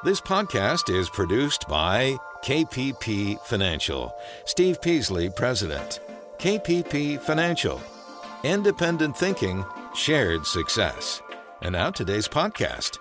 This podcast is produced by KPP Financial. Steve Peasley, President. KPP Financial. Independent thinking, shared success. And now today's podcast.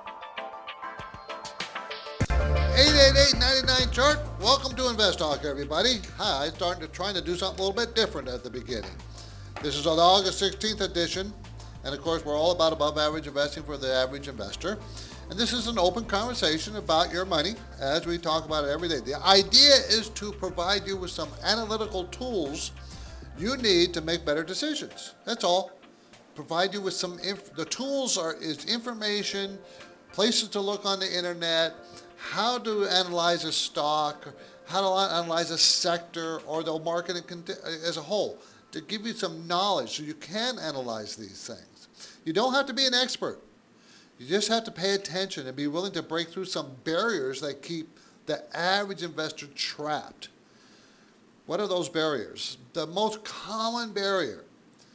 888-99-CHART. Welcome to Invest Talk, everybody. Hi, trying to do something a little bit different at the beginning. This is the August 16th edition, and of course, we're all about above average investing for the average investor. And this is an open conversation about your money as we talk about it every day. The idea is to provide you with some analytical tools you need to make better decisions. That's all. Provide you with some, the tools is information, places to look on the internet, how to analyze a stock, how to analyze a sector or the market as a whole, to give you some knowledge so you can analyze these things. You don't have to be an expert. You just have to pay attention and be willing to break through some barriers that keep the average investor trapped. What are those barriers? The most common barrier,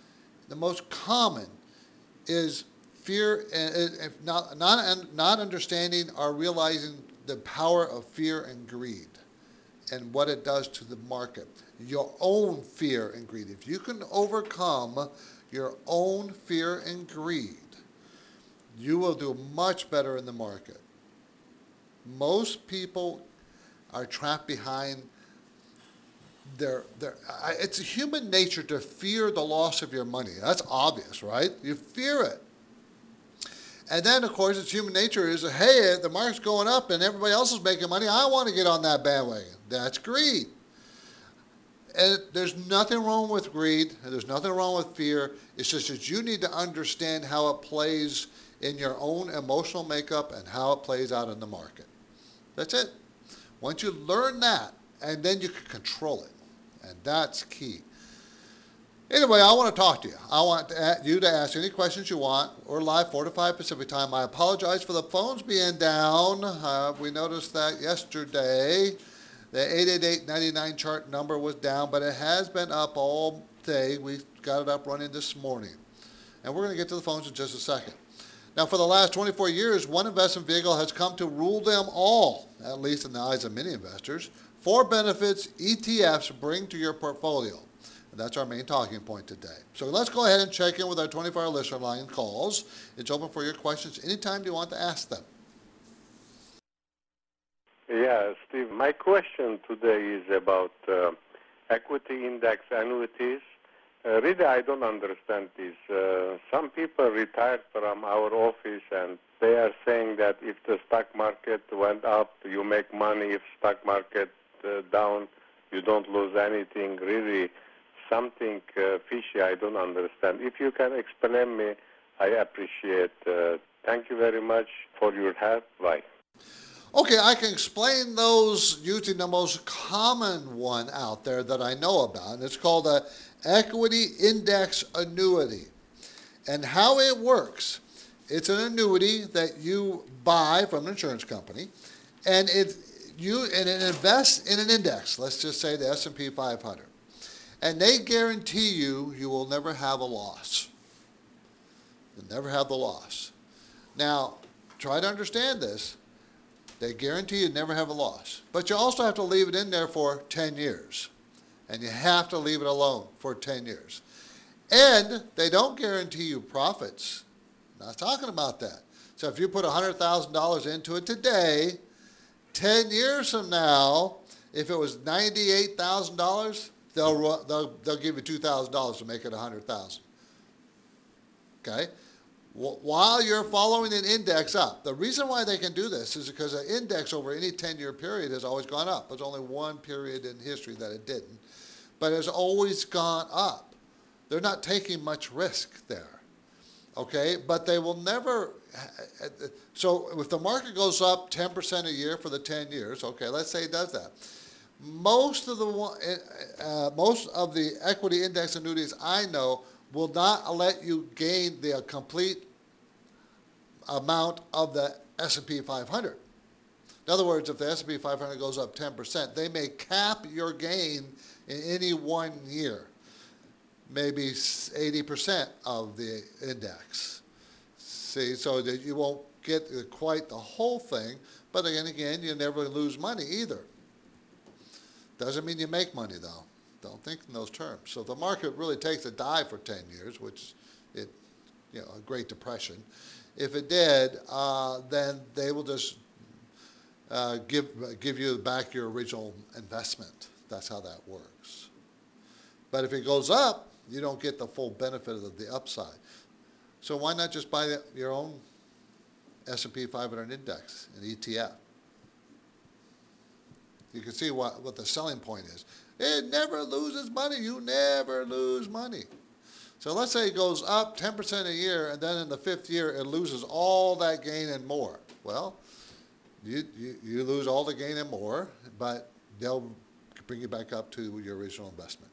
is fear, and not understanding or realizing the power of fear and greed and what it does to the market. Your own fear and greed. If you can overcome your own fear and greed, you will do much better in the market. Most people are trapped behind it's human nature to fear the loss of your money. That's obvious, right? You fear it. And then, of course, it's human nature is, hey, the market's going up and everybody else is making money. I want to get on that bandwagon. That's greed. And there's nothing wrong with greed, and there's nothing wrong with fear. It's just that you need to understand how it plays in your own emotional makeup and how it plays out in the market. That's it. Once you learn that, and then you can control it. And that's key. Anyway, I want to talk to you. I want you to ask any questions you want. We're live 4 to 5 Pacific time. I apologize for the phones being down. We noticed that yesterday. The 888-99-CHART number was down, but it has been up all day. We got it up running this morning. And we're going to get to the phones in just a second. Now, for the last 24 years, one investment vehicle has come to rule them all, at least in the eyes of many investors. 4 benefits ETFs bring to your portfolio. And that's our main talking point today. So let's go ahead and check in with our 24-hour listener line calls. It's open for your questions anytime you want to ask them. Yeah, Steve, my question today is about equity index annuities. Really, I don't understand this. Some people retired from our office and they are saying that if the stock market went up, you make money. If stock market down, you don't lose anything. Really, something fishy I don't understand. If you can explain me, I appreciate. Thank you very much for your help. Bye. Okay, I can explain those using the most common one out there that I know about. And it's called a equity index annuity. And how it works, it's an annuity that you buy from an insurance company, and it invests in an index. Let's just say the S&P 500. And they guarantee you will never have a loss. You'll never have the loss. Now, try to understand this. They guarantee you never have a loss. But you also have to leave it in there for 10 years. And you have to leave it alone for 10 years. And they don't guarantee you profits. Not talking about that. So if you put $100,000 into it today, 10 years from now, if it was $98,000, they'll give you $2,000 to make it $100,000. Okay? While you're following an index up. The reason why they can do this is because the index over any 10-year period has always gone up. There's only one period in history that it didn't. But it's always gone up. They're not taking much risk there. Okay? But they will never... So if the market goes up 10% a year for the 10 years, okay, let's say it does that. Most of the equity index annuities I know will not let you gain the complete amount of the S&P 500. In other words, if the S&P 500 goes up 10%, they may cap your gain in any 1 year, maybe 80% of the index. See, so that you won't get quite the whole thing, But again, you never lose money either. Doesn't mean you make money, though. Don't think in those terms. So if the market really takes a dive for 10 years, which it, a Great Depression, if it did, then they will just give you back your original investment. That's how that works. But if it goes up, you don't get the full benefit of the upside. So why not just buy your own S&P 500 index, an ETF? You can see what the selling point is. It never loses money. You never lose money. So let's say it goes up 10% a year, and then in the fifth year it loses all that gain and more. Well, you lose all the gain and more, but they'll bring you back up to your original investment.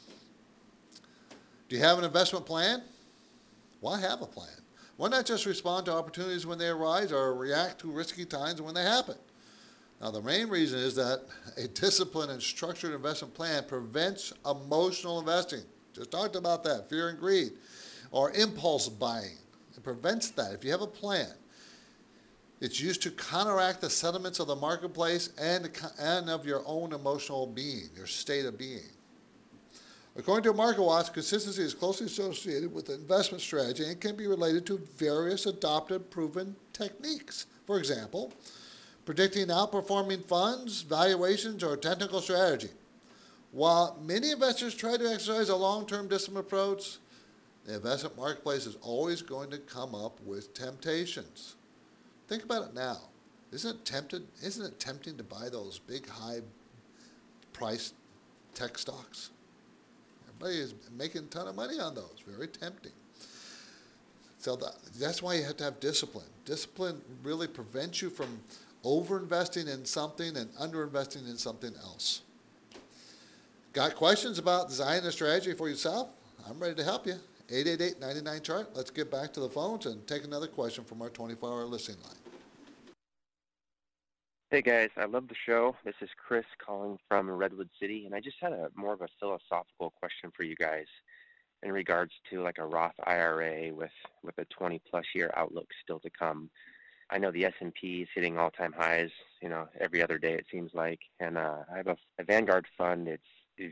Do you have an investment plan? Why have a plan? Why not just respond to opportunities when they arise or react to risky times when they happen? Now, the main reason is that a disciplined and structured investment plan prevents emotional investing. Just talked about that, fear and greed, or impulse buying. It prevents that. If you have a plan, it's used to counteract the sentiments of the marketplace and of your own emotional being, your state of being. According to MarketWatch, consistency is closely associated with investment strategy and can be related to various adopted, proven techniques. For example, predicting outperforming funds, valuations, or technical strategy. While many investors try to exercise a long-term disciplined approach, the investment marketplace is always going to come up with temptations. Think about it now. Isn't it tempting to buy those big, high-priced tech stocks? Everybody is making a ton of money on those. Very tempting. So that's why you have to have discipline. Discipline really prevents you from over-investing in something and under-investing in something else. Got questions about designing a strategy for yourself? I'm ready to help you. 888-99-CHART. Let's get back to the phones and take another question from our 24-hour listening line. Hey guys, I love the show. This is Chris calling from Redwood City, and I just had more of a philosophical question for you guys in regards to like a Roth IRA with a 20-plus year outlook still to come. I know the S&P is hitting all-time highs, every other day it seems like, and I have a Vanguard fund. It's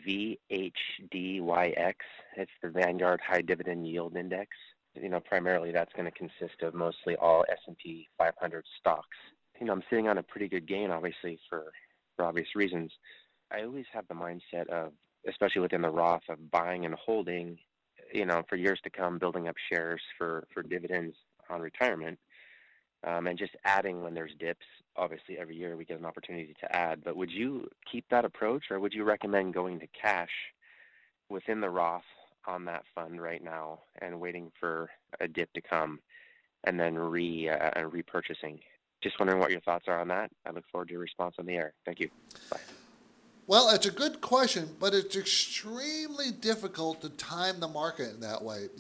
VHDYX. It's the Vanguard High Dividend Yield Index. Primarily that's going to consist of mostly all S&P 500 stocks. I'm sitting on a pretty good gain, obviously, for obvious reasons. I always have the mindset of, especially within the Roth, of buying and holding, for years to come, building up shares for dividends on retirement, and just adding when there's dips. Obviously, every year we get an opportunity to add. But would you keep that approach, or would you recommend going to cash within the Roth on that fund right now and waiting for a dip to come and then repurchasing? Just wondering what your thoughts are on that. I look forward to your response on the air. Thank you. Bye. Well, it's a good question, but it's extremely difficult to time the market in that way.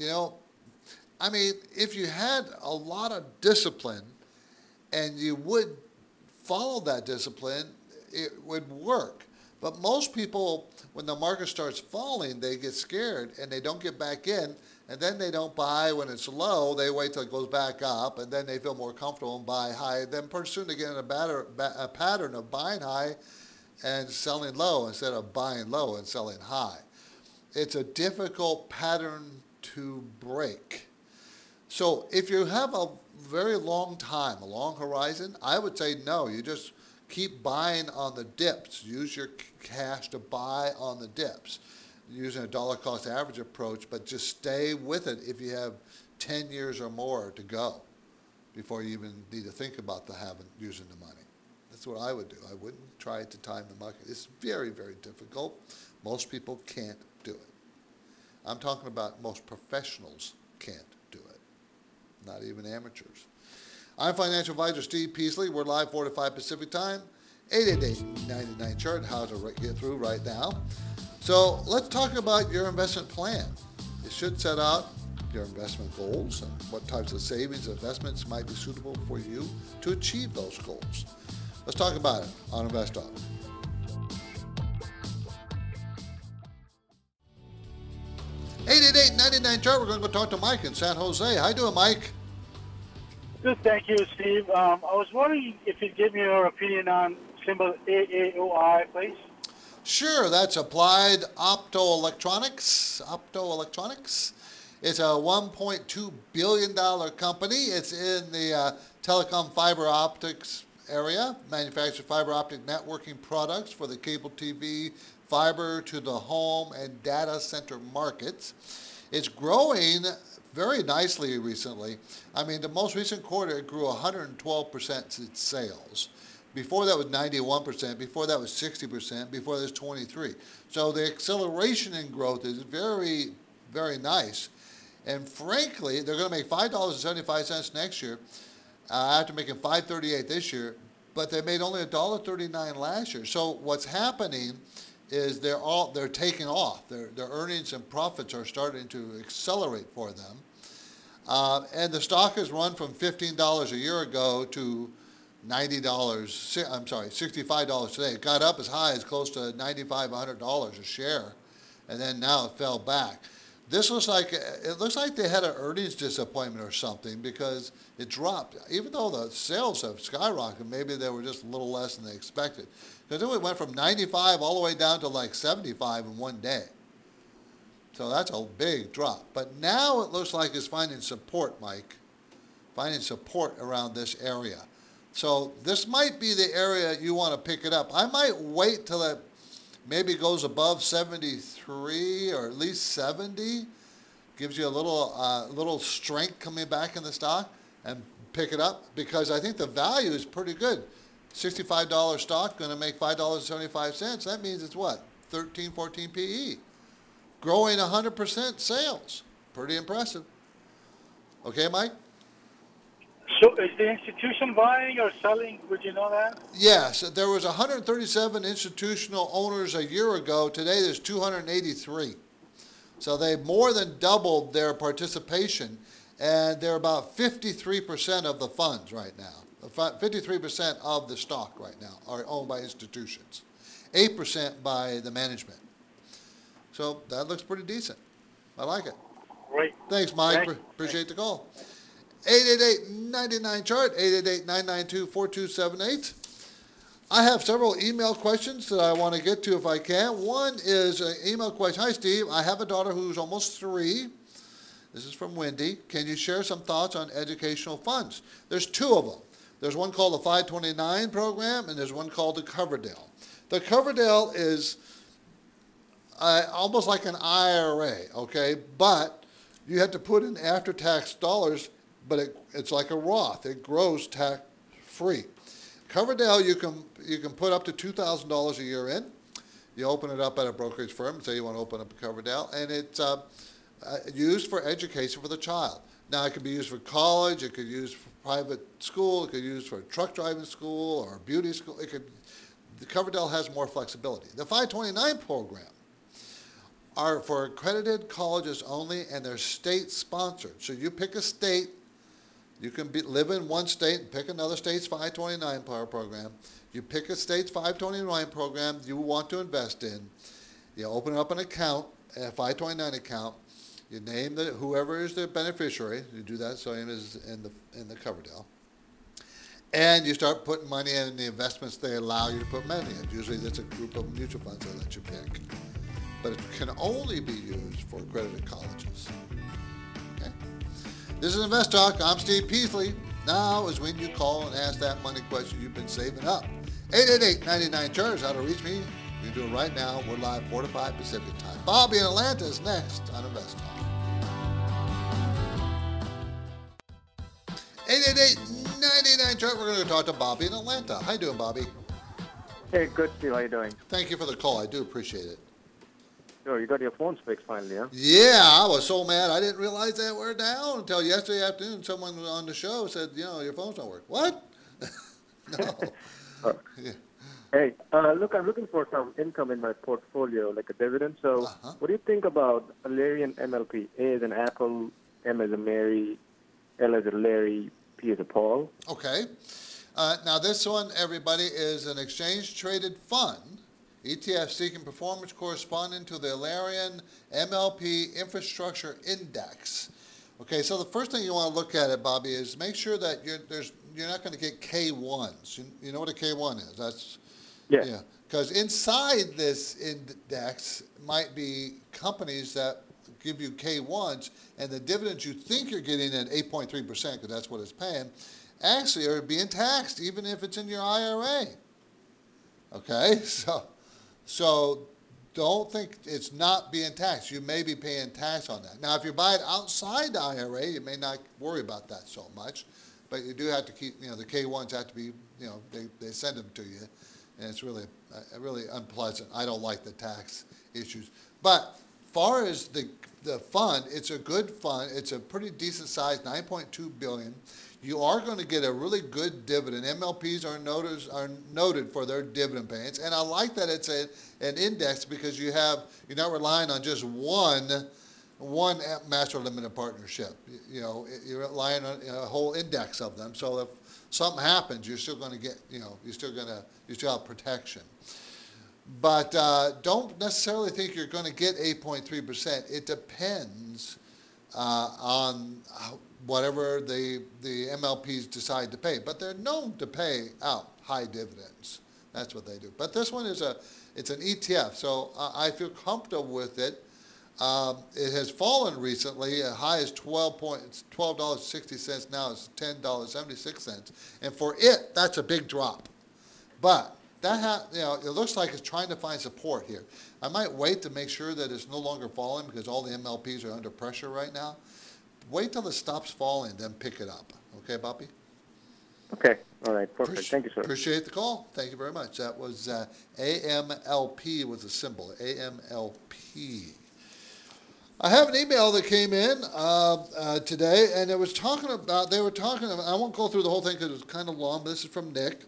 If you had a lot of discipline and you would follow that discipline, it would work. But most people, when the market starts falling, they get scared and they don't get back in, and then they don't buy when it's low. They wait till it goes back up, and then they feel more comfortable and buy high. Then pretty soon they get in a pattern of buying high and selling low instead of buying low and selling high. It's a difficult pattern to break. So if you have a very long time, a long horizon, I would say no. You just keep buying on the dips. Use your cash to buy on the dips, using a dollar cost average approach, but just stay with it if you have 10 years or more to go before you even need to think about using the money. That's what I would do. I wouldn't try to time the market. It's very, very difficult. Most people can't do it. I'm talking about most professionals can't do it, not even amateurs. I'm financial advisor Steve Peasley. We're live 4 to 5 Pacific time, 888-99-CHART. How to get through right now. So let's talk about your investment plan. It should set out your investment goals and what types of savings investments might be suitable for you to achieve those goals. Let's talk about it on Invest Talk. (888-99-CHART). We're going to go talk to Mike in San Jose. How you doing, Mike? Good, thank you, Steve. I was wondering if you'd give me your opinion on symbol AAOI, please. Sure, that's Applied Optoelectronics. Optoelectronics. It's a $1.2 billion company. It's in the telecom fiber optics area, manufactures fiber optic networking products for the cable TV, fiber to the home, and data center markets. It's growing very nicely recently. I mean, the most recent quarter, it grew 112% in sales. Before that was 91%, before that was 60%, before that was 23%. So the acceleration in growth is very, very nice. And frankly, they're going to make $5.75 next year after making $5.38 this year, but they made only $1.39 last year. So what's happening is they're taking off. Their earnings and profits are starting to accelerate for them. And the stock has run from $15 a year ago to $65 today. It got up as high as close to $95, $100 a share, and then now it fell back. It looks like they had an earnings disappointment or something because it dropped. Even though the sales have skyrocketed, maybe they were just a little less than they expected. Because it went from 95 all the way down to like 75 in one day. So that's a big drop. But now it looks like it's finding support, Mike. Finding support around this area. So this might be the area you want to pick it up. I might wait till it maybe goes above 73 or at least 70. Gives you a little strength coming back in the stock and pick it up because I think the value is pretty good. $65 stock going to make $5.75. That means it's what? 13, 14 PE. Growing 100% sales. Pretty impressive. Okay, Mike? So is the institution buying or selling? Would you know that? Yes. There was 137 institutional owners a year ago. Today there's 283. So they more than doubled their participation, and they're about 53% of the funds right now. 53% of the stock right now are owned by institutions. 8% by the management. So that looks pretty decent. I like it. Great. Thanks, Mike. Appreciate the call. 888-99-CHART, 888-992-4278. I have several email questions that I want to get to if I can. One is an email question. Hi, Steve. I have a daughter who's almost 3. This is from Wendy. Can you share some thoughts on educational funds? There's 2 of them. There's one called the 529 program, and there's one called the Coverdell. The Coverdell is almost like an IRA, okay? But you have to put in after-tax dollars, but it's like a Roth. It grows tax-free. Coverdell, you can put up to $2,000 a year in. You open it up at a brokerage firm and say you want to open up a Coverdell, and it's used for education for the child. Now, it could be used for college. It could be used for private school. It could be used for a truck driving school or a beauty school. The Coverdell has more flexibility. The 529 program are for accredited colleges only, and they're state-sponsored. So you pick a state. You can live in one state and pick another state's 529 program. You pick a state's 529 program you want to invest in. You open up an account, a 529 account. You name whoever is the beneficiary. You do that same as in the Coverdell. And you start putting money in the investments they allow you to put money in. Usually that's a group of mutual funds they let you pick. But it can only be used for accredited colleges. Okay? This is Invest Talk. I'm Steve Peasley. Now is when you call and ask that money question you've been saving up. 888-99-CHART is how to reach me. You can do it right now. We're live 4 to 5 Pacific time. Bobby in Atlanta is next on Invest Talk. 888-99-CHART. We're going to talk to Bobby in Atlanta. How you doing, Bobby? Hey, good, Steve. How you doing? Thank you for the call. I do appreciate it. Sure, you got your phones fixed finally, huh? Yeah, I was so mad. I didn't realize that we're down until yesterday afternoon. Someone on the show said, your phones don't work. What? No. Yeah. Hey, look, I'm looking for some income in my portfolio, like a dividend. So what do you think about Alerian MLP? A as an Apple, M as a Mary, L as a Larry, P as a Paul. Okay. Now this one, everybody, is an exchange-traded fund. ETF seeking performance corresponding to the Alerian MLP Infrastructure Index. Okay, so the first thing you want to look at it, Bobby, is make sure that you're not going to get K1s. You know what a K1 is? That's Yeah. yeah, because inside this index might be companies that give you K1s, and the dividends you think you're getting at 8.3%, because that's what it's paying, actually are being taxed, even if it's in your IRA. Okay, so don't think it's not being taxed. You may be paying tax on that. Now, if you buy it outside the IRA, you may not worry about that so much, but you do have to keep, the K1s have to be, they send them to you, and it's really unpleasant. I don't like the tax issues. But far as the fund, it's a good fund. It's a pretty decent size, $9.2 billion. You are going to get a really good dividend. MLPs are noted for their dividend payments, and I like that it's an index because you're not relying on just one master limited partnership. You're relying on a whole index of them. So if something happens, you're still going to get, you still have protection. But don't necessarily think you're going to get 8.3%. It depends on whatever the MLPs decide to pay. But they're known to pay out high dividends. That's what they do. But this one it's an ETF, so I feel comfortable with it. It has fallen recently. As high as $12.60. Now it's $10.76, and for it, that's a big drop. But it looks like it's trying to find support here. I might wait to make sure that it's no longer falling because all the MLPs are under pressure right now. Wait till it stops falling, then pick it up. Okay, Bobby? Okay. All right. Perfect. Thank you, sir. Appreciate the call. Thank you very much. That was AMLP was the symbol. AMLP. I have an email that came in today, and they were talking about, I won't go through the whole thing because it's kind of long, but this is from Nick.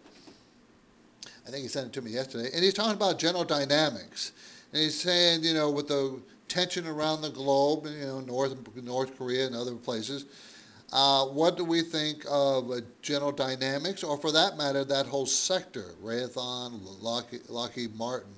I think he sent it to me yesterday. And he's talking about General Dynamics. And he's saying, with the tension around the globe, North Korea and other places, what do we think of General Dynamics, or for that matter, that whole sector, Raytheon, Lockheed Martin,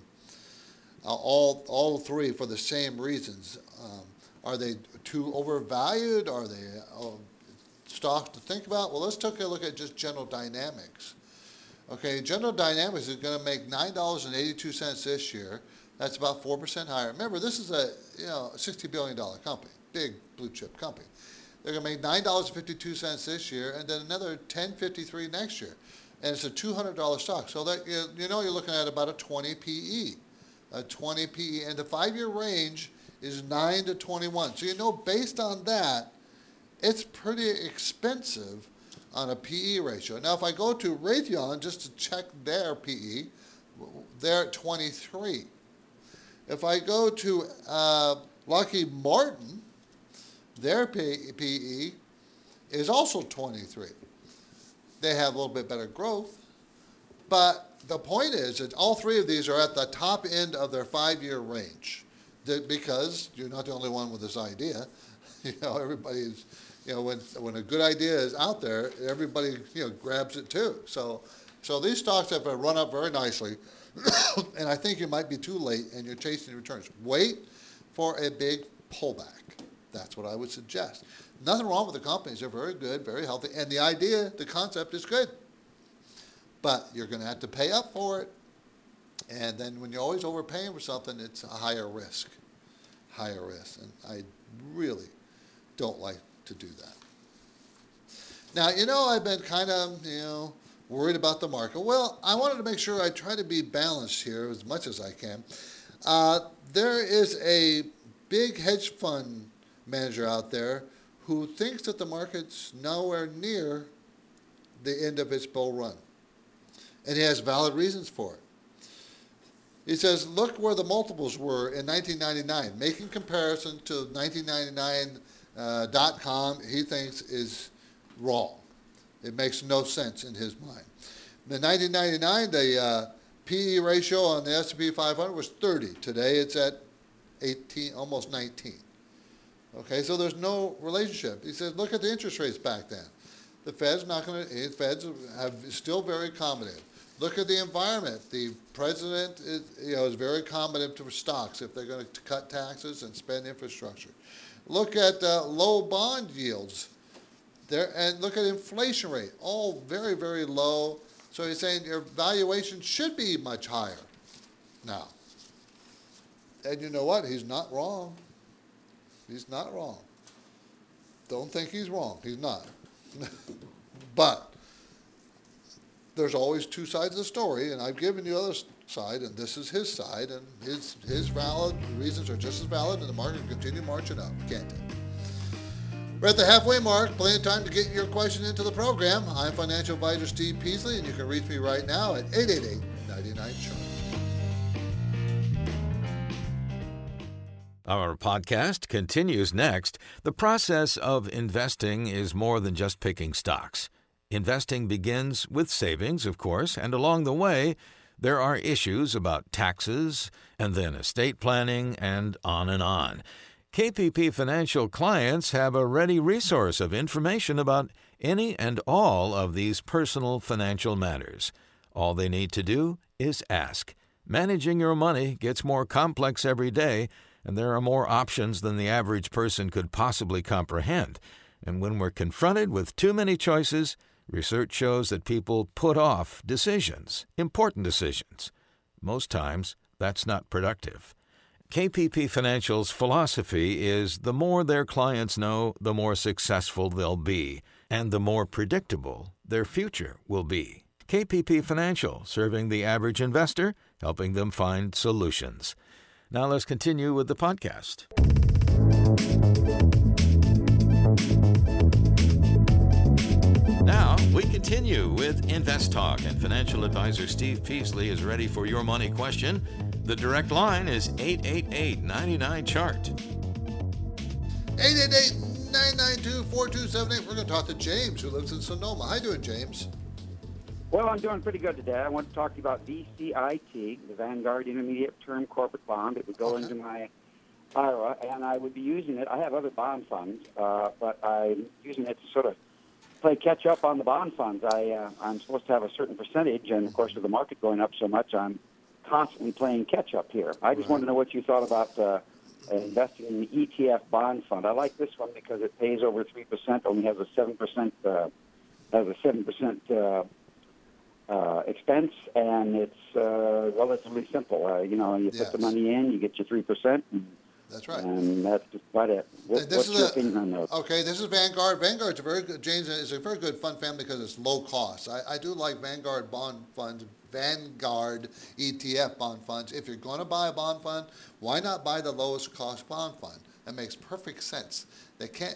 all three for the same reasons. Are they too overvalued? Are they stocks to think about? Well, let's take a look at just General Dynamics. Okay, General Dynamics is going to make $9.82 this year. That's about 4% higher. Remember, this is a $60 billion company, big blue chip company. They're going to make $9.52 this year, and then another $10.53 next year, and it's a $200 stock. So that you're looking at about a 20 PE, and the 5-year range is 9 to 21. So based on that, it's pretty expensive on a PE ratio. Now, if I go to Raytheon just to check their PE, they're at 23. If I go to Lockheed Martin, their PE is also 23. They have a little bit better growth, but the point is that all three of these are at the top end of their 5-year range, because you're not the only one with this idea. Everybody's, when a good idea is out there, everybody grabs it too. So these stocks have run up very nicely, and I think you might be too late and you're chasing returns. Wait for a big pullback. That's what I would suggest. Nothing wrong with the companies. They're very good, very healthy, and the concept is good. But you're going to have to pay up for it, and then when you're always overpaying for something, it's a higher risk, and I really don't like to do that. Now, I've been kind of, worried about the market. Well, I wanted to make sure I try to be balanced here as much as I can. There is a big hedge fund manager out there who thinks that the market's nowhere near the end of its bull run. And he has valid reasons for it. He says, look where the multiples were in 1999. Making comparison to 1999.com, he thinks is wrong. It makes no sense in his mind. In 1999, the PE ratio on the S&P 500 was 30. Today it's at 18, almost 19. Okay, so there's no relationship. He says, look at the interest rates back then. The Fed's Feds have still very accommodative. Look at the environment. The president is very accommodative to stocks if they're going to cut taxes and spend infrastructure. Look at low bond yields there, and look at inflation rate, all very, very low. So he's saying your valuation should be much higher now. And you know what? He's not wrong. He's not wrong. Don't think he's wrong. He's not. But there's always two sides of the story, and I've given you the other side, and this is his side, and his valid reasons are just as valid, and the market will continue marching up, can't it? We're at the halfway mark. Plenty of time to get your question into the program. I'm financial advisor Steve Peasley, and you can reach me right now at 888-99-CHART. Our podcast continues next. The process of investing is more than just picking stocks. Investing begins with savings, of course, and along the way, there are issues about taxes and then estate planning and on and on. KPP Financial clients have a ready resource of information about any and all of these personal financial matters. All they need to do is ask. Managing your money gets more complex every day, and there are more options than the average person could possibly comprehend. And when we're confronted with too many choices, research shows that people put off decisions, important decisions. Most times, that's not productive. KPP Financial's philosophy is the more their clients know, the more successful they'll be, and the more predictable their future will be. KPP Financial, serving the average investor, helping them find solutions. Now let's continue with the podcast. Now we continue with Invest Talk, and financial advisor Steve Peasley is ready for your money question. The direct line is 888-99-CHART. 888-992-4278. We're going to talk to James, who lives in Sonoma. How you doing, James? Well, I'm doing pretty good today. I want to talk to you about VCIT, the Vanguard Intermediate Term Corporate Bond. It would go into my IRA, and I would be using it. I have other bond funds, but I'm using it to sort of play catch up on the bond funds. I'm supposed to have a certain percentage, and of course, with the market going up so much, I'm constantly playing catch up here. I just want to know what you thought about investing in the ETF bond fund. I like this one because it pays over 3%, only has a 7% expense, and it's relatively simple. You put the money in, you get your 3%. That's right. And that's just about it. What's your opinion on those? Okay, this is Vanguard. Vanguard's a very good, James, is a very good fund family because it's low cost. I do like Vanguard bond funds, Vanguard ETF bond funds. If you're going to buy a bond fund, why not buy the lowest cost bond fund? That makes perfect sense. They can't,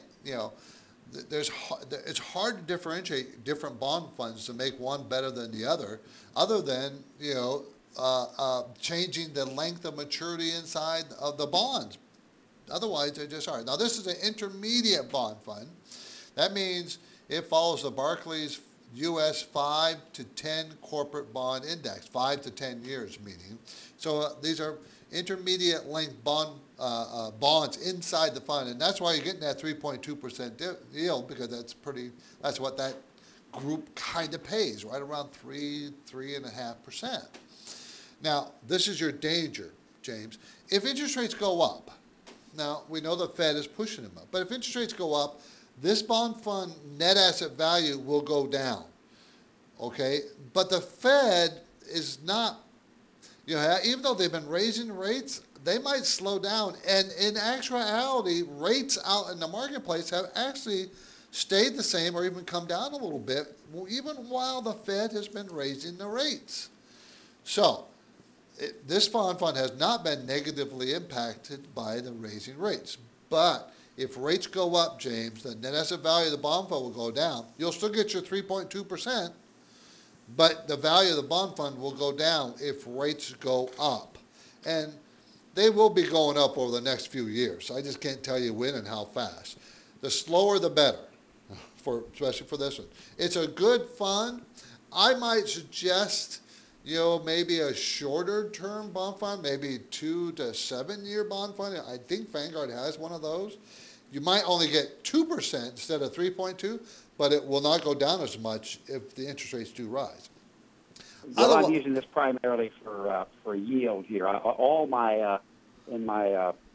it's hard to differentiate different bond funds to make one better than the other than, changing the length of maturity inside of the bonds. Otherwise, they're just hard. Now, this is an intermediate bond fund. That means it follows the Barclays U.S. 5 to 10 corporate bond index, 5 to 10 years meaning. So these are intermediate length bonds inside the fund, and that's why you're getting that 3.2% yield, because that's what that group kind of pays, right around 3.5%. Now, this is your danger, James. If interest rates go up, now we know the Fed is pushing them up, but if interest rates go up, this bond fund net asset value will go down, okay? But the Fed is not, even though they've been raising rates, they might slow down. And in actuality, rates out in the marketplace have actually stayed the same or even come down a little bit, even while the Fed has been raising the rates. So, this bond fund has not been negatively impacted by the raising rates. But if rates go up, James, the net asset value of the bond fund will go down. You'll still get your 3.2%, but the value of the bond fund will go down if rates go up. And they will be going up over the next few years. I just can't tell you when and how fast. The slower, the better, especially for this one. It's a good fund. I might suggest maybe a shorter term bond fund, maybe 2 to 7 year bond fund. I think Vanguard has one of those. You might only get 2% instead of 3.2, but it will not go down as much if the interest rates do rise. Well, I'm using this primarily for yield here. All my in my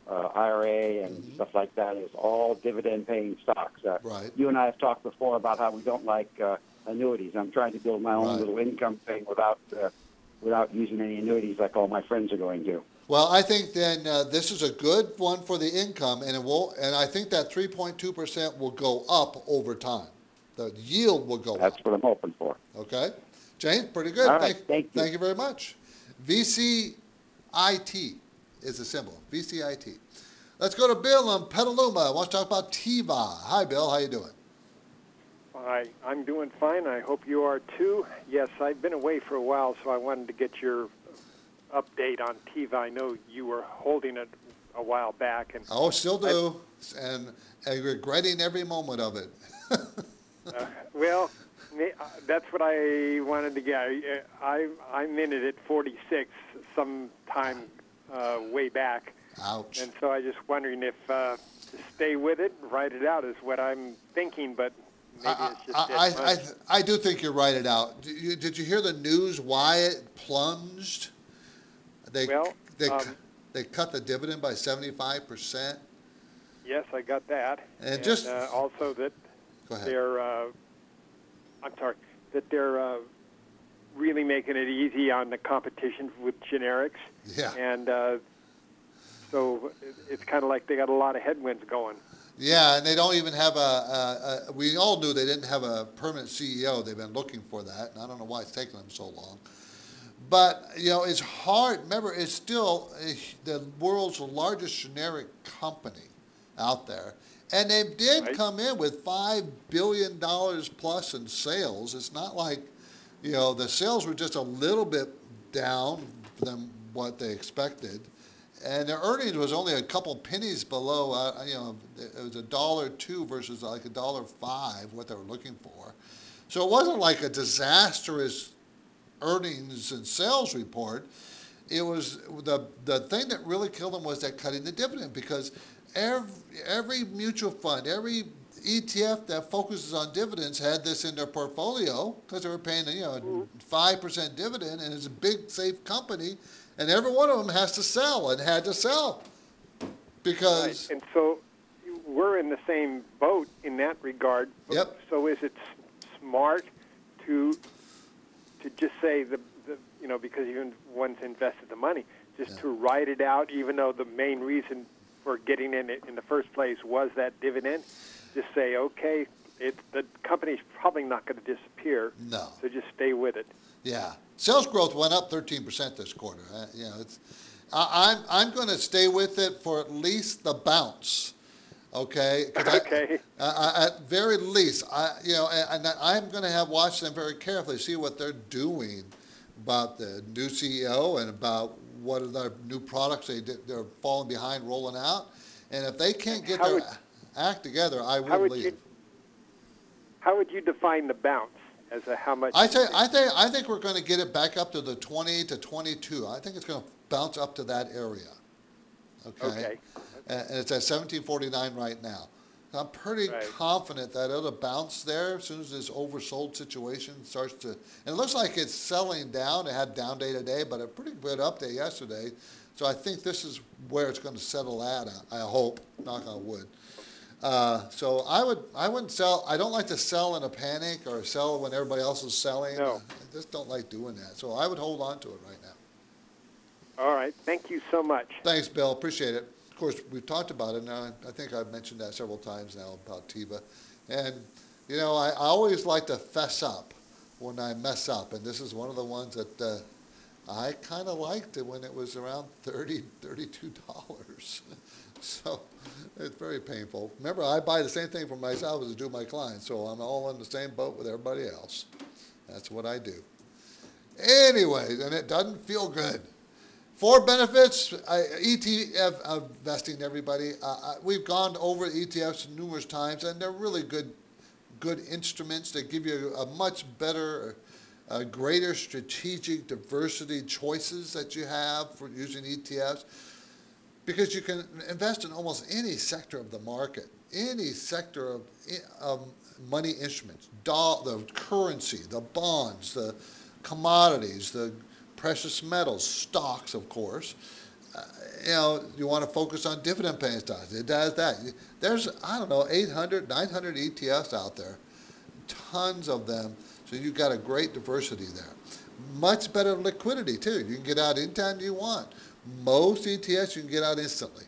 IRA and stuff like that is all dividend-paying stocks. Right. You and I have talked before about how we don't like annuities. I'm trying to build my own little income thing without using any annuities like all my friends are going to. Well, I think then this is a good one for the income, and and I think that 3.2% will go up over time. The yield will go up. That's what I'm hoping for. Okay. James, pretty good. All right, thank you. Thank you very much. VCIT is the symbol. VCIT. Let's go to Bill in Petaluma. Wants to talk about TIVA. Hi, Bill. How you doing? Hi, I'm doing fine. I hope you are too. Yes, I've been away for a while, so I wanted to get your update on TIVA. I know you were holding it a while back. And still do, and regretting every moment of it. Well, that's what I wanted to get. I'm in it at 46 sometime way back. Ouch. And so I just wondering if to stay with it, write it out is what I'm thinking, but maybe it's just I do think you write it out. Did you hear the news why it plunged? They cut the dividend by 75%. Yes, I got that. And also that go ahead. They're really making it easy on the competition with generics. Yeah. And so it's kind of like they got a lot of headwinds going. Yeah, and they don't even have we all knew they didn't have a permanent CEO. They've been looking for that, and I don't know why it's taken them so long. But, it's hard. Remember, it's still the world's largest generic company out there. And they did come in with $5 billion plus in sales. It's not like, the sales were just a little bit down than what they expected. And their earnings was only a couple pennies below, it was $1.02 versus like $1.05, what they were looking for. So it wasn't like a disastrous earnings and sales report. It was the thing that really killed them was that cutting the dividend, because every mutual fund, every ETF that focuses on dividends had this in their portfolio because they were paying 5% dividend, and it's a big safe company, and every one of them has to sell and had to sell because. Right. And so we're in the same boat in that regard. Yep. So is it smart to just say because even one's invested the money, just to write it out, even though the main reason for getting in it in the first place was that dividend? Just say, okay, the company's probably not going to disappear. No. So just stay with it. Yeah, sales growth went up 13% this quarter. I'm going to stay with it for at least the bounce. Okay. Okay. At very least, and I'm going to watch them very carefully, see what they're doing about the new CEO and about what are the new products they're falling behind rolling out. And if they can't get their act together, I will leave. How would you define the bounce as a how much? I think we're going to get it back up to the 20 to 22. I think it's going to bounce up to that area. Okay. And it's at 1749 right now. I'm pretty confident that it'll bounce there as soon as this oversold situation starts to. And it looks like it's selling down. It had down day today, but a pretty good up day yesterday. So I think this is where it's going to settle at. I hope, knock on wood. So I wouldn't sell. I don't like to sell in a panic or sell when everybody else is selling. No. I just don't like doing that. So I would hold on to it right now. All right. Thank you so much. Thanks, Bill. Appreciate it. Of course, we've talked about it now. I think I've mentioned that several times now about TIVA. And, I always like to fess up when I mess up. And this is one of the ones that I kind of liked it when it was around $30, $32. So it's very painful. Remember, I buy the same thing for myself as I do my clients. So I'm all in the same boat with everybody else. That's what I do. Anyways, and it doesn't feel good. For benefits, ETF vesting, everybody. We've gone over ETFs numerous times, and they're really good instruments that give you a much better, greater strategic diversity choices that you have for using ETFs, because you can invest in almost any sector of the market, any sector of money instruments, the currency, the bonds, the commodities, the precious metals, stocks, of course, You want to focus on dividend paying stocks. It does that. There's, 800, 900 ETFs out there, tons of them. So you've got a great diversity there. Much better liquidity too. You can get out anytime you want. Most ETFs you can get out instantly.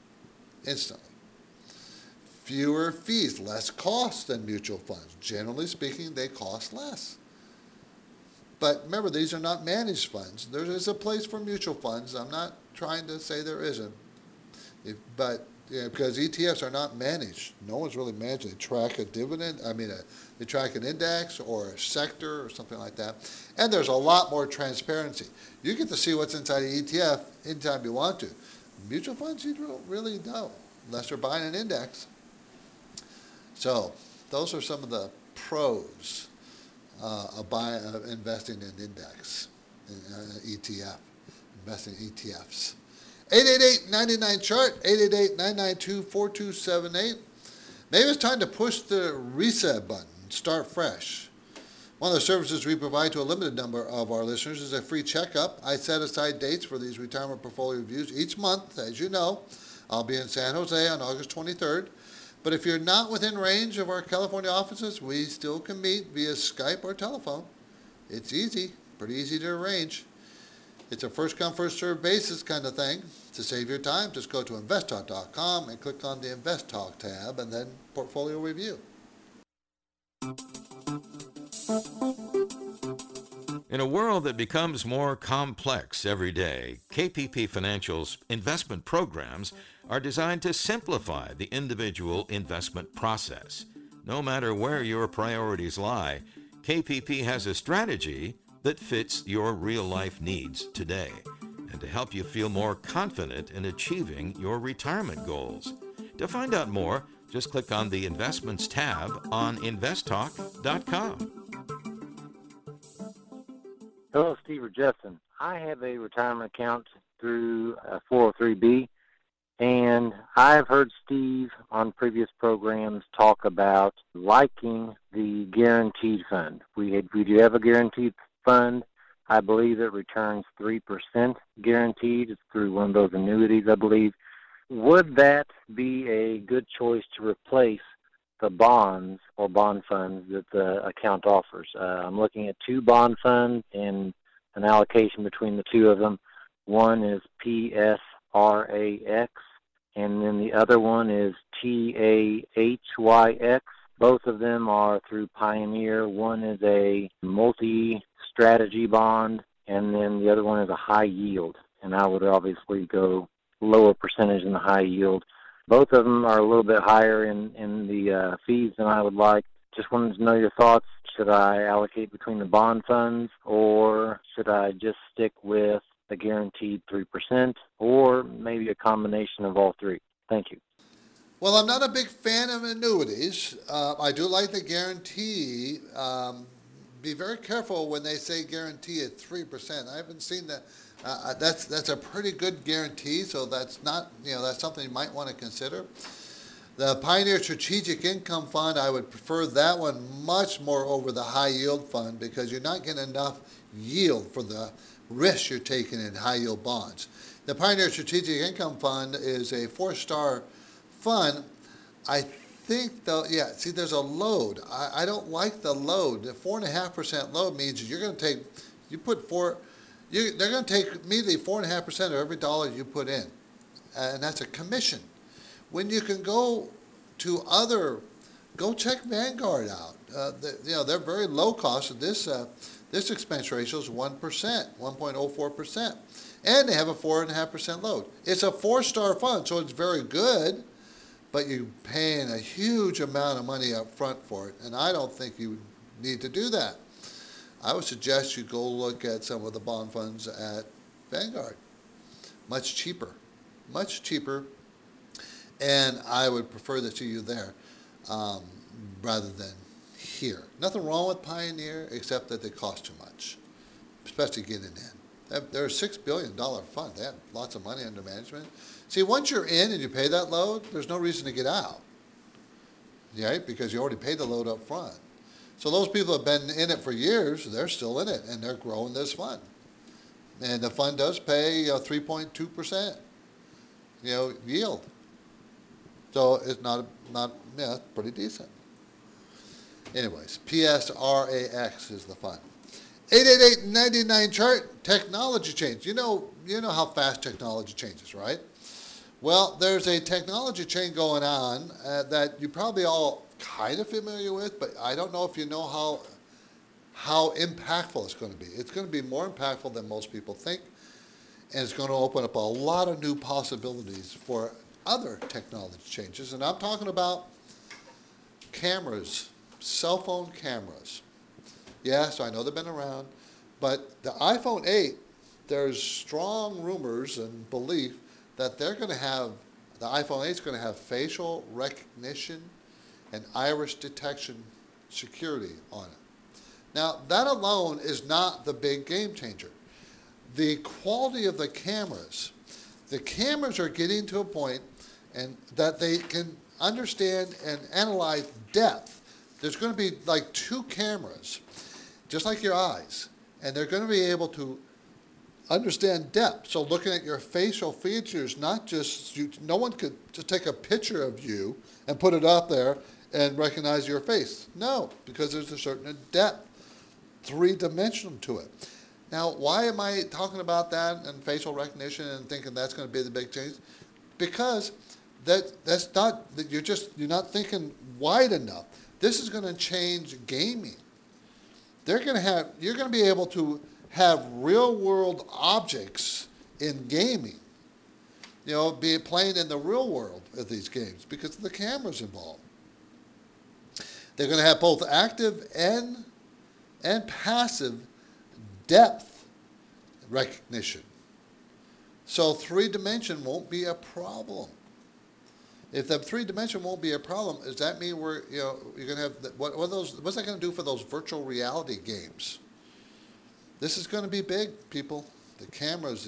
Fewer fees, less cost than mutual funds. Generally speaking, they cost less. But remember, these are not managed funds. There is a place for mutual funds. I'm not trying to say there isn't. Because ETFs are not managed. No one's really managed. They track a dividend. They track an index or a sector or something like that. And there's a lot more transparency. You get to see what's inside the ETF anytime you want to. Mutual funds, you don't really know unless you're buying an index. So those are some of the pros of investing in index, ETF, investing in ETFs. 888-99-CHART, 888-992-4278. Maybe it's time to push the reset button, start fresh. One of the services we provide to a limited number of our listeners is a free checkup. I set aside dates for these retirement portfolio reviews each month. As you know, I'll be in San Jose on August 23rd. But if you're not within range of our California offices, we still can meet via Skype or telephone. It's easy, pretty easy to arrange. It's a first-come, first-served basis kind of thing. To save your time, just go to investtalk.com and click on the Invest Talk tab and then Portfolio Review. In a world that becomes more complex every day, KPP Financial's investment programs are designed to simplify the individual investment process. No matter where your priorities lie, KPP has a strategy that fits your real-life needs today and to help you feel more confident in achieving your retirement goals. To find out more, just click on the Investments tab on investtalk.com. Hello, Steve or Justin. I have a retirement account through 403B, and I've heard Steve on previous programs talk about liking the guaranteed fund. We do have a guaranteed fund. I believe it returns 3% guaranteed. It's through one of those annuities, I believe. Would that be a good choice to replace the bonds or bond funds that the account offers? I'm looking at two bond funds and an allocation between the two of them. One is PSRAX, and then the other one is TAHYX. Both of them are through Pioneer. One is a multi-strategy bond, and then the other one is a high yield. And I would obviously go lower percentage in the high yield. Both of them are a little bit higher in the fees than I would like. Just wanted to know your thoughts. Should I allocate between the bond funds, or should I just stick with the guaranteed 3%, or maybe a combination of all three? Thank you. Well, I'm not a big fan of annuities. I do like the guarantee. Be very careful when they say guarantee at 3%. I haven't seen that. That's a pretty good guarantee, so that's not, that's something you might want to consider. The Pioneer Strategic Income Fund, I would prefer that one much more over the high yield fund because you're not getting enough yield for the risk you're taking in high yield bonds. The Pioneer Strategic Income Fund is a 4-star fund. I think though, there's a load. I don't like the load. The 4.5% load means you're going to take, they're going to take immediately 4.5% of every dollar you put in, and that's a commission. When you can go check Vanguard out. They're very low cost. This expense ratio is 1%, 1.04%, and they have a 4.5% load. It's a 4-star fund, so it's very good, but you're paying a huge amount of money up front for it, and I don't think you need to do that. I would suggest you go look at some of the bond funds at Vanguard. Much cheaper, and I would prefer to see you there rather than here. Nothing wrong with Pioneer except that they cost too much, especially getting in. They're a $6 billion fund. They have lots of money under management. See, once you're in and you pay that load, there's no reason to get out, right? Because you already paid the load up front. So those people have been in it for years, they're still in it, and they're growing this fund. And the fund does pay 3.2%, yield. So it's not pretty decent. Anyways, PSRAX is the fund. 888-99 chart, technology change. You know how fast technology changes, right? Well, there's a technology change going on that you probably all kind of familiar with, but I don't know if you know how impactful it's going to be. It's going to be more impactful than most people think, and it's going to open up a lot of new possibilities for other technology changes. And I'm talking about cameras, cell phone cameras. Yes, I know they've been around, but the iPhone 8, there's strong rumors and belief that the iPhone 8 is going to have facial recognition and iris detection security on it. Now, that alone is not the big game changer. The quality of the cameras are getting to a point and that they can understand and analyze depth. There's going to be like 2 cameras, just like your eyes, and they're going to be able to understand depth. So looking at your facial features, not just no one could just take a picture of you and put it up there and recognize your face. No, because there's a certain depth, 3-dimensional to it. Now, why am I talking about that and facial recognition and thinking that's going to be the big change? Because that's not that you're not thinking wide enough. This is going to change gaming. You're going to be able to have real world objects in gaming. Be playing in the real world of these games because of the cameras involved. They're going to have both active and passive depth recognition. So 3-dimension won't be a problem. If the 3-dimension won't be a problem, does that mean you're going to have what's that going to do for those virtual reality games? This is going to be big, people. The cameras,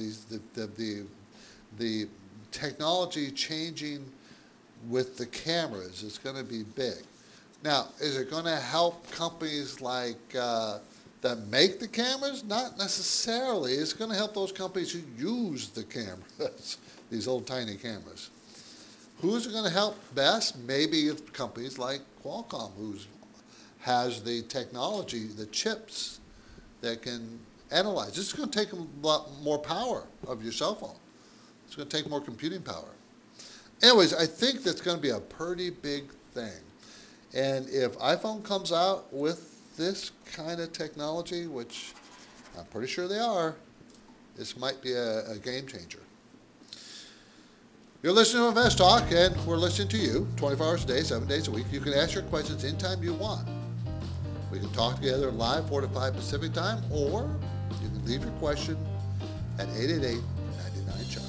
the technology changing with the cameras is going to be big. Now, is it going to help companies like that make the cameras? Not necessarily. It's going to help those companies who use the cameras, these old tiny cameras. Who's it going to help best? Maybe it's companies like Qualcomm, who has the technology, the chips that can analyze. This is going to take a lot more power of your cell phone. It's going to take more computing power. Anyways, I think that's going to be a pretty big thing. And if iPhone comes out with this kind of technology, which I'm pretty sure they are, this might be a game changer. You're listening to Invest Talk, and we're listening to you 24 hours a day, 7 days a week. You can ask your questions anytime you want. We can talk together live 4 to 5 Pacific time, or you can leave your question at 888-99-CHART.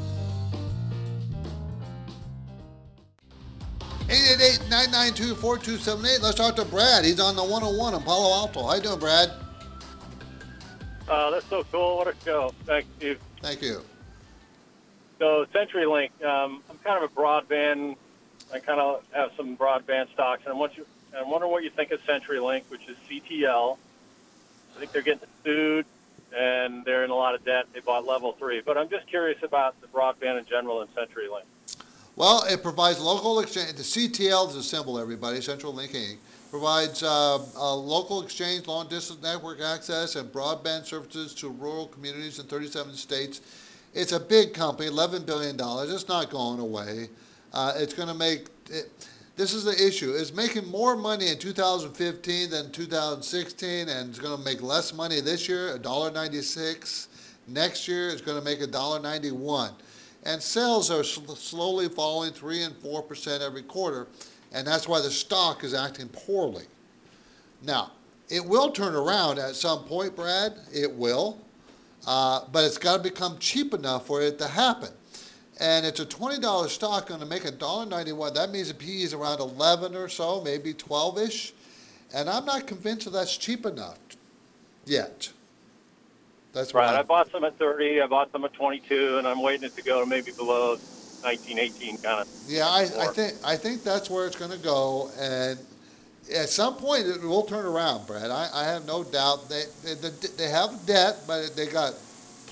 888-992-4278. Let's talk to Brad. He's on the 101 in Palo Alto. How you doing, Brad? That's so cool. What a show. Thanks, Steve. Thank you. So CenturyLink, I'm kind of a broadband. I kind of have some broadband stocks, and I'm wondering what you think of CenturyLink, which is CTL. I think they're getting sued, and they're in a lot of debt. They bought Level 3. But I'm just curious about the broadband in general and CenturyLink. Well, it provides local exchange. The CTL is a symbol, everybody. CenturyLink Inc. provides a local exchange, long-distance network access, and broadband services to rural communities in 37 states. It's a big company, $11 billion. It's not going away. It's going to make it. This is the issue. It's making more money in 2015 than 2016, and it's going to make less money this year, $1.96. Next year, it's going to make $1.91. And sales are slowly falling 3% and 4% every quarter, and that's why the stock is acting poorly. Now, it will turn around at some point, Brad. It will. But it's got to become cheap enough for it to happen. And it's a $20 stock going to make $1.91. That means the PE is around 11 or so, maybe 12-ish. And I'm not convinced that that's cheap enough yet. That's right. I bought some at 30. I bought them at 22, and I'm waiting it to go maybe below 19, 18 kind of. Yeah, I think that's where it's going to go. And at some point, it will turn around, Brad. I have no doubt. They have debt, but they got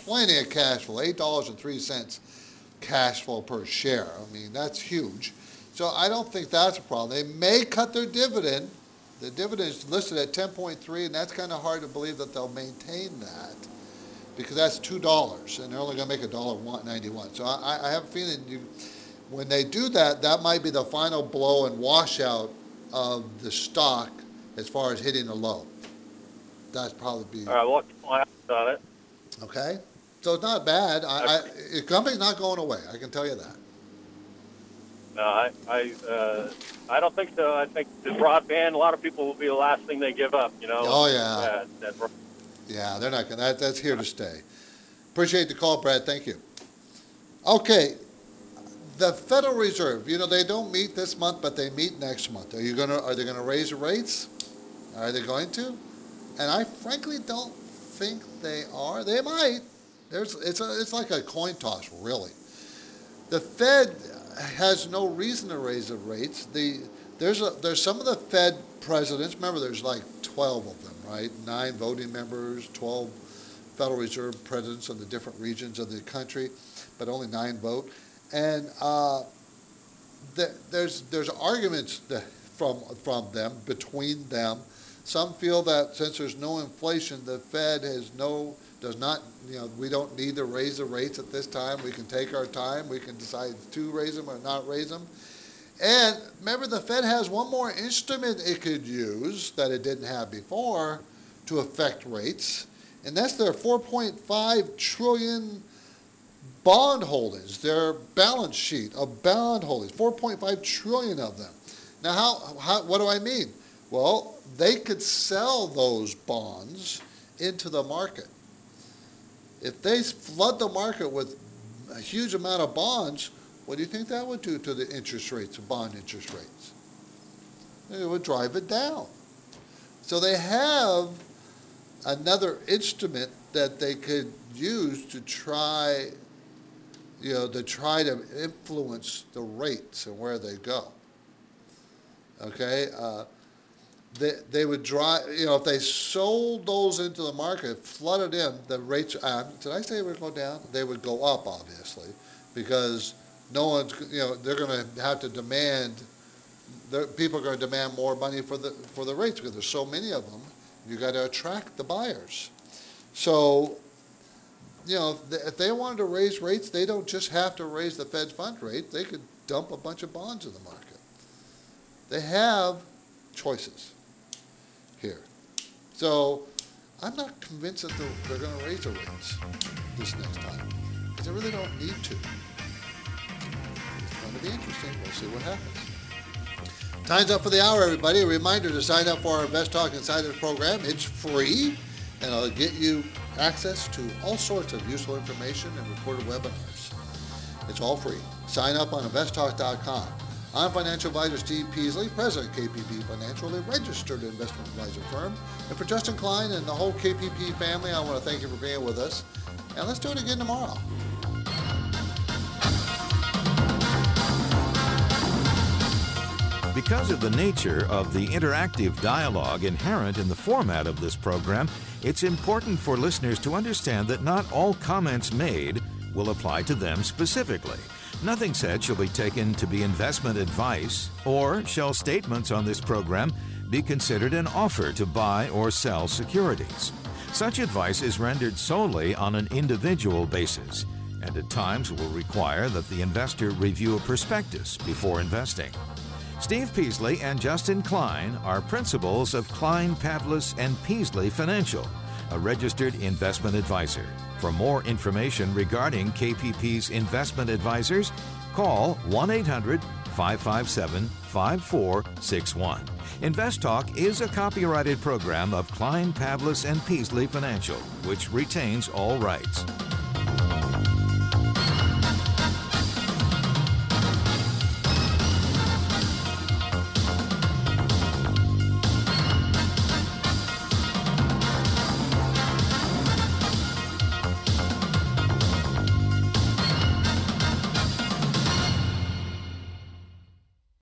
plenty of cash flow, $8.03 cash flow per share. I mean, that's huge. So I don't think that's a problem. They may cut their dividend. The dividend is listed at 10.3, and that's kind of hard to believe that they'll maintain that, because that's $2, and they're only going to make $1.91. So I have a feeling when they do that, that might be the final blow and washout of the stock as far as hitting a low. That's probably be. All right, we'll keep my eyes on it. Okay, so it's not bad. The company's not going away. I can tell you that. No, I don't think so. I think the broadband, a lot of people will be the last thing they give up. Oh yeah. Yeah, they're not going to. That's here to stay. Appreciate the call, Brad. Thank you. Okay, the Federal Reserve. They don't meet this month, but they meet next month. Are they going to raise the rates? Are they going to? And I frankly don't think they are. They might. It's like a coin toss, really. The Fed has no reason to raise the rates. There's some of the Fed presidents. Remember, there's like 12 of them, right? 9 voting members, 12 Federal Reserve presidents of the different regions of the country, but only 9 vote. And there's arguments from them, between them. Some feel that since there's no inflation, the Fed does not, we don't need to raise the rates at this time. We can take our time. We can decide to raise them or not raise them. And remember, the Fed has one more instrument it could use that it didn't have before to affect rates, and that's their $4.5 trillion bond holdings, their balance sheet of bond holdings, 4.5 trillion of them. Now, what do I mean? Well, they could sell those bonds into the market. If they flood the market with a huge amount of bonds, what do you think that would do to the interest rates, bond interest rates? It would drive it down. So they have another instrument that they could use to try to influence the rates and where they go. Okay, they would drive. If they sold those into the market, flooded in, the rates. Did I say they would go down? They would go up, obviously, because no one's. They're going to have to demand. People are going to demand more money for the rates because there's so many of them. You got to attract the buyers. So, if they wanted to raise rates, they don't just have to raise the Fed fund rate. They could dump a bunch of bonds in the market. They have choices here. So I'm not convinced that they're going to raise the rates this next time, because they really don't need to. It's going to be interesting. We'll see what happens. Time's up for the hour, everybody. A reminder to sign up for our Invest Talk Insiders program. It's free, and it'll get you access to all sorts of useful information and recorded webinars. It's all free. Sign up on investtalk.com. I'm financial advisor Steve Peasley, president of KPP Financial, a registered investment advisor firm. And for Justin Klein and the whole KPP family, I want to thank you for being with us. And let's do it again tomorrow. Because of the nature of the interactive dialogue inherent in the format of this program, it's important for listeners to understand that not all comments made will apply to them specifically. Nothing said shall be taken to be investment advice, or shall statements on this program be considered an offer to buy or sell securities. Such advice is rendered solely on an individual basis, and at times will require that the investor review a prospectus before investing. Steve Peasley and Justin Klein are principals of Klein, Pavlis & Peasley Financial, a registered investment advisor. For more information regarding KPP's investment advisors, call 1-800-557-5461. Invest Talk is a copyrighted program of Klein, Pavlis & Peasley Financial, which retains all rights.